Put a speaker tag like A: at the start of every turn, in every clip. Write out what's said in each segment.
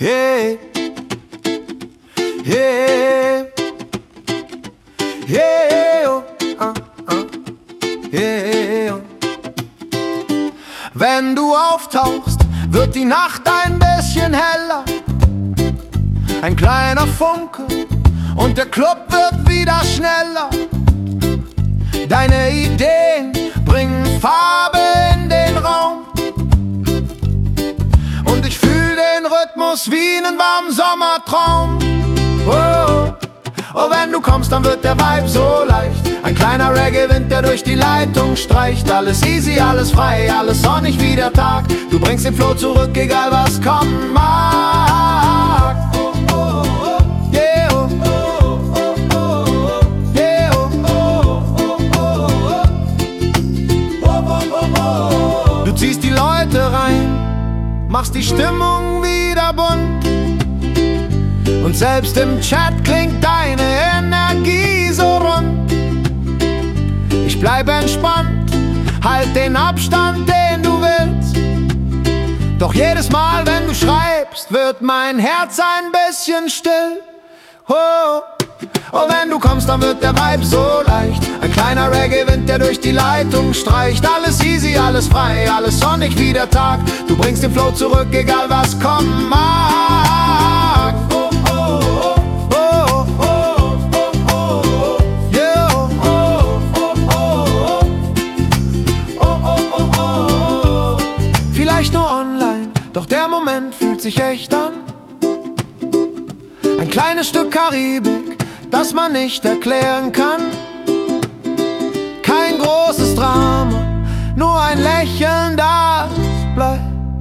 A: Yeah, yeah, yeah, oh, yeah. Wenn du auftauchst, wird die Nacht ein bisschen heller. Ein kleiner Funke und der Club wird wieder schneller. Deine Ideen bringen Farbe in den Raum. Und ich fühl den Rhythmus wie einen warmen Sommertraum. Oh, oh, wenn du kommst, dann wird der Vibe so leicht. Ein kleiner Reggae-Wind, der durch die Leitung streicht. Alles easy, alles frei, alles sonnig wie der Tag. Du bringst den Flow zurück, egal was kommen mag. Oh, oh, oh, yeah, oh, oh, oh, oh, yeah, oh, oh, oh, oh, oh, oh, oh. Du ziehst die Leute rein, machst die Stimmung wieder bunt. Und selbst im Chat klingt deine Energie so rund. Ich bleib entspannt, halt den Abstand, den du willst. Doch jedes Mal, wenn du schreibst, wird mein Herz ein bisschen still. Oh, oh, wenn du kommst, dann wird der Vibe so leicht. Ein kleiner Reggae-Wind, der durch die Leitung streicht. Alles easy, alles frei, alles sonnig wie der Tag. Du bringst den Flow zurück, egal was kommen mag. Oh, oh, oh. Nur online, doch der Moment fühlt sich echt an. Ein kleines Stück Karibik, das man nicht erklären kann. Kein großes Drama, nur ein Lächeln, das bleibt.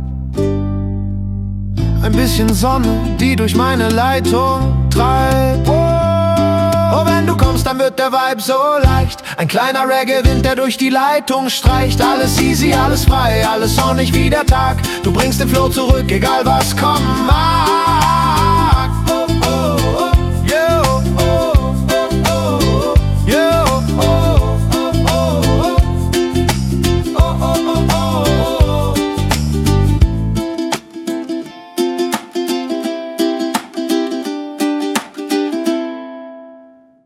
A: Ein bisschen Sonne, die durch meine Leitung treibt. Oh, wenn du kommst, dann wird der Vibe so leicht. Ein kleiner Reggae-Wind, der durch die Leitung streicht. Alles easy, alles frei, alles sonnig wie der Tag. Du bringst den Flow zurück, egal was kommen mag.